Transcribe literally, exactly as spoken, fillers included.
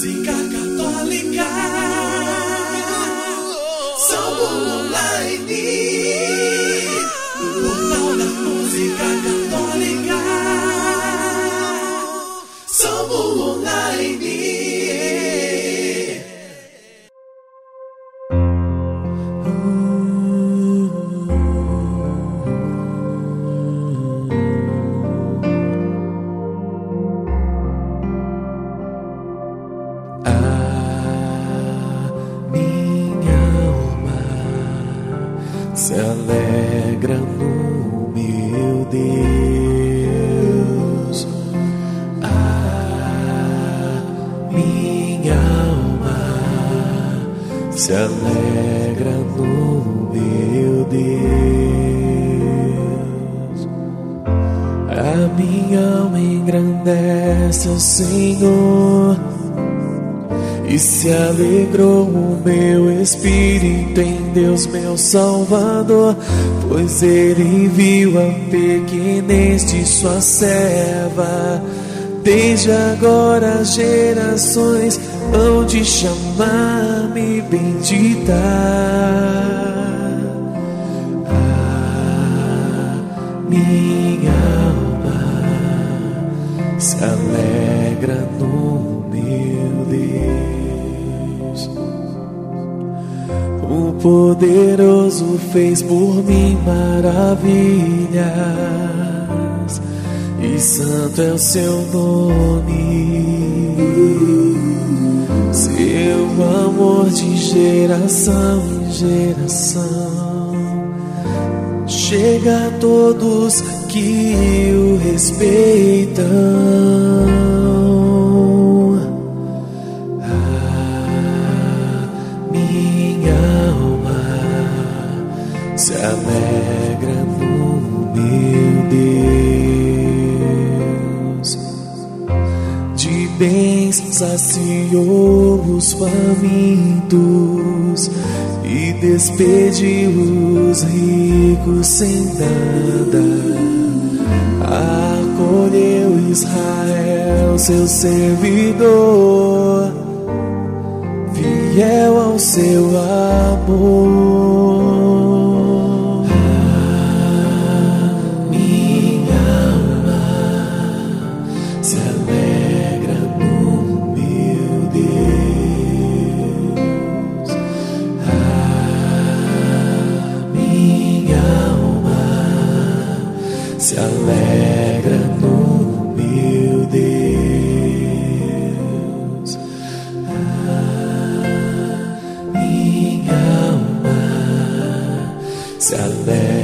música católica. Salmo Online, portal da música católica. Salmo Online. Se alegra no meu Deus, a minha alma se alegra no meu Deus, a minha alma engrandece o Senhor. E se alegrou o meu espírito em Deus meu Salvador, pois Ele viu a pequenez de sua serva. Desde agora as gerações hão de chamar-me bendita. A minha alma se alegra no meu Deus. O poderoso fez por mim maravilhas, e santo é o seu nome. Seu amor de geração em geração chega a todos que o respeitam. Se alegra no meu Deus, de bens saciou os famintos e despediu os ricos sem nada. Acolheu Israel, seu servidor, fiel ao seu amor. Se alegra no meu Deus, a minha alma se alegra.